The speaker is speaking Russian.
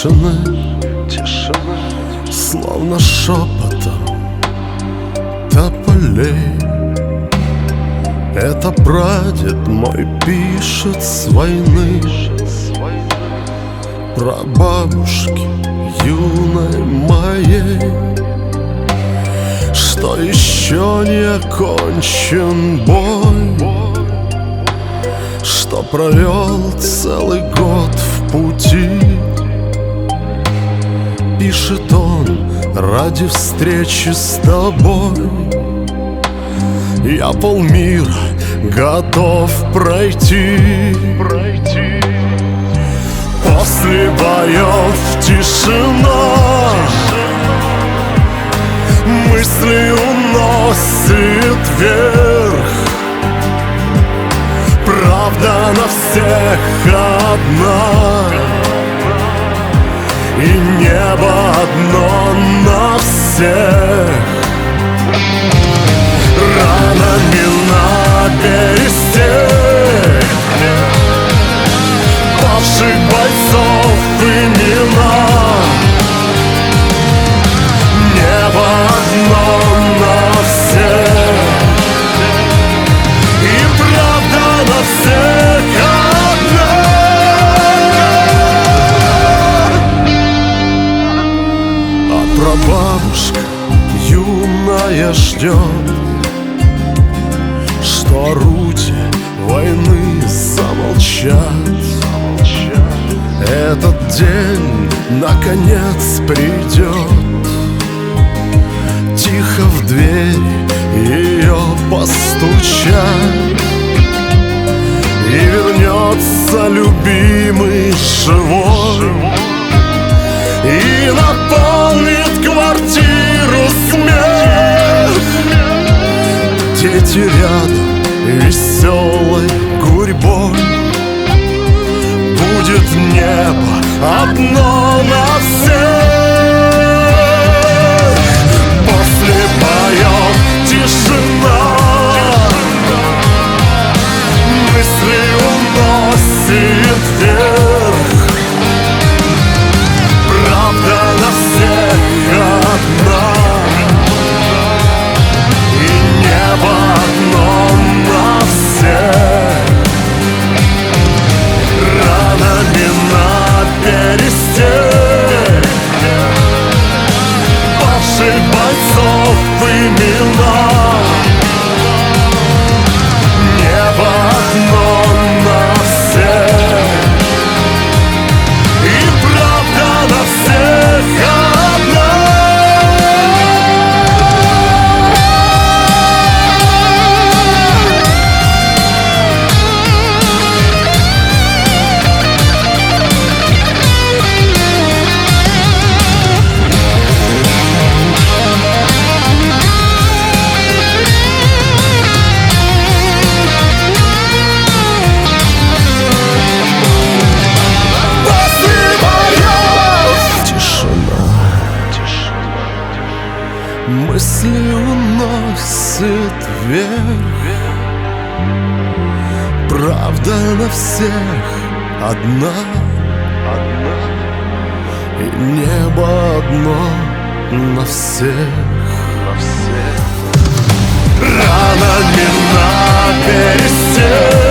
тишины, словно шепотом тополей. Это прадед мой пишет с войны про бабушки юной моей, что еще не окончен бой, что провел целый год в пути. Пишет он ради встречи с тобой. Я полмира готов пройти. После боев тишина, мысли уносит вверх. Правда на всех одна, и небо одно на всех. Ранами на бересте павших бойцов имена. Небо одно на всех, и правда на всех одна. А прабабушка юная ждет, что орудия войны замолчат. Этот день наконец придет. Тихо в дверь ее постучат, и вернется любимый живой, и наполнит квартиру смех. Дети рядом веселой гурьбой, будет небо одно на всех. После боев тишина, мысли уносит вверх. Правда на всех одна, и небо одно на всех. Ранами на бересте павших бойцов имена. Небо одно на всех, и правда на всех одна. Мысли уносит вверх. Правда на всех одна, и небо одно на всех. Ранами на бересте